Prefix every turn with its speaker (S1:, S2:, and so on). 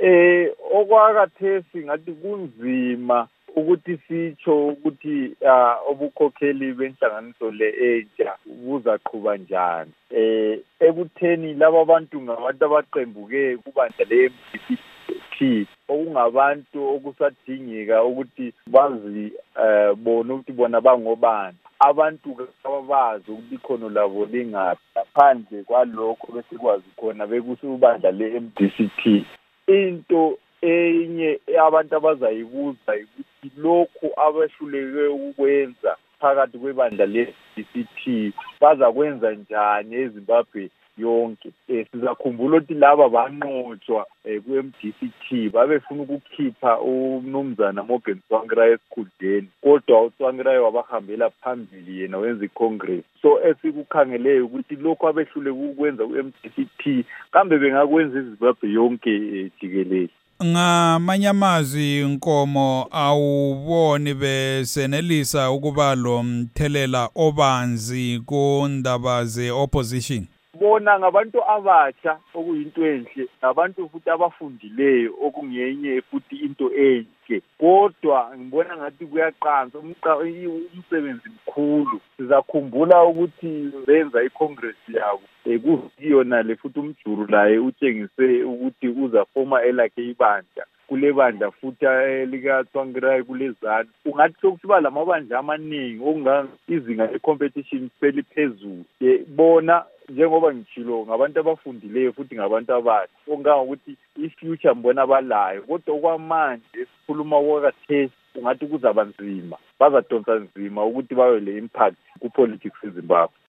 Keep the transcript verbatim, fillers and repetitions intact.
S1: Eh okwakathesi ngathi kunzima ukuthi sitsho ukuthi obukhokheli benhlanganiso le entsha buzaqhuba njani. Eh ekutheni laba bantu ngabantu abaqembuke kubandla le M D C P okungabantu okusadingeka ukuthi bazi bona ukuthi bona bangobani. Abantu ababazi ukuthi ikhono labo lingaphi ngaphandle kwalokho bese kwazi khona bekusubandla le M D C P. Into enye abantu abazayibuza ukuthi lokhu abehluleke ukwenza phakathi kwebandla le-M D C P bazakwenza njani eZimbabwe yonke. Eh sizakhumbula ukuthi laba banqotshwa ku-M D C P babefuna ukukhipha umnumzana Morgan Tsvangirai esikhundleni, kodwa uTsvangirai wabahambela phambili yena wenza iCongress. So esikukhangeleyo ukuthi lokhu abehluleke ukwenza ku-M D C P kambe bengakwenza eZimbabwe yonke jikelele.
S2: Ngamanye amazwi Nkomo awuboni besenelisa ukuba lo mthelela obanzi kundaba ze-opposition.
S1: Bona ngabantu abatsha okuyinto enhle, ngabantu futhi abafundileyo okungenye futhi into enhle, kodwa ngibona ngathi kuyaqanza umsebenzi mkhulu. Sizakhumbula ukuthi benza iCongress yabo ekuyona le futhi umjuru laye utshengise ukuthi uzafoma elakhe ibandla kule bandla futhi lika Tsvangirai kulezana. Ungathi sokusiba lamabandla amaningi okunganga izinga le-competition seliphezulu. Bona njengoba ngitshilo ngabantu abafundileyo futhi ngabantu abathi ongangokuthi i-future mbona balayo, kodwa okwamanje esikhuluma kwakathesi ungathi kuzaba nzima, bazadonsa nzima ukuthi babe le impact ku-politics eZimbabwe.